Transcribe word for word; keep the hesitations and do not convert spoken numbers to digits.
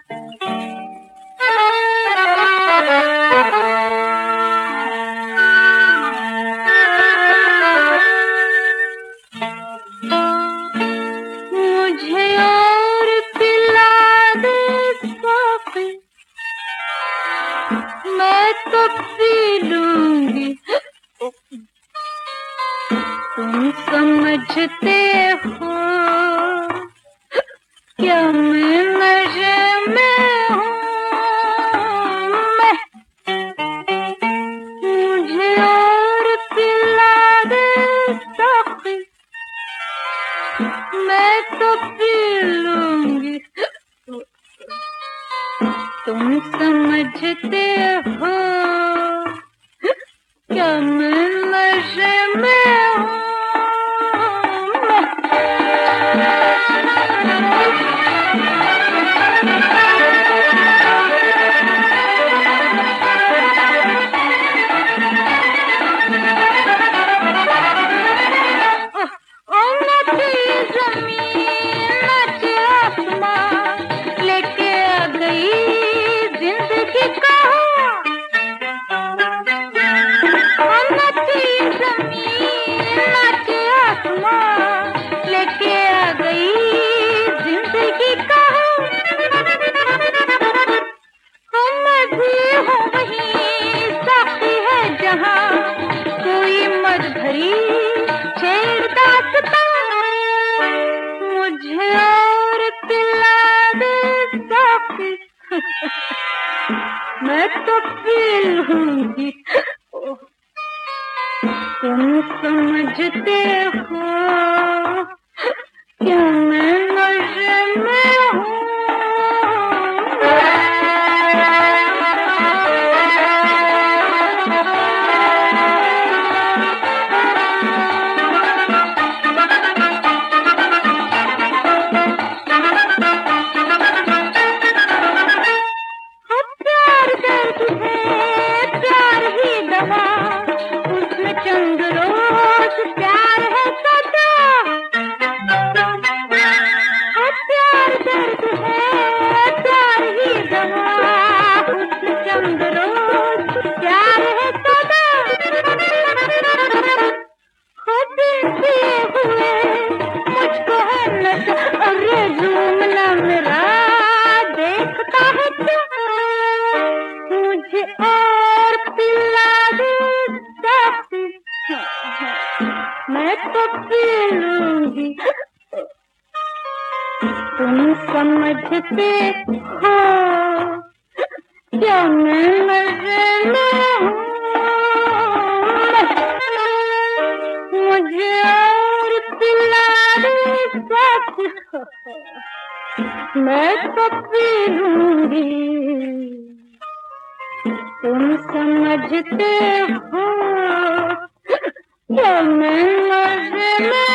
मुझे और पिला दे साकी, मैं तो पी लूंगी। तुम समझते हो क्या मैं नशे में हूँ? मैं मुझे और पिला दे साकी, मैं तो पी लूंगी। तुम समझते हो क्या मैं नशे में हूँ? कोई मत भरी छेड़दासता, मुझे और पिला दे साकी, मैं तो पी लूंगी। तुम समझते हो क्या मैं नशे में हूँ? चंद रोज प्यार है सदा, प्यार दर्द है प्यार ही दवा। चंद रोज प्यार है सदा, खुद किए हुए मुझको है नशा। अरे झूमना मेरा देखता है क्या? मुझे और पिला दे साकी, मैं तो पी लूंगी। तुम समझते हो क्या मैं नशे में हूँ? मुझे और पिला दे साकी, मैं तो पी लूंगी। तुम समझते हो क्या मैं नशे में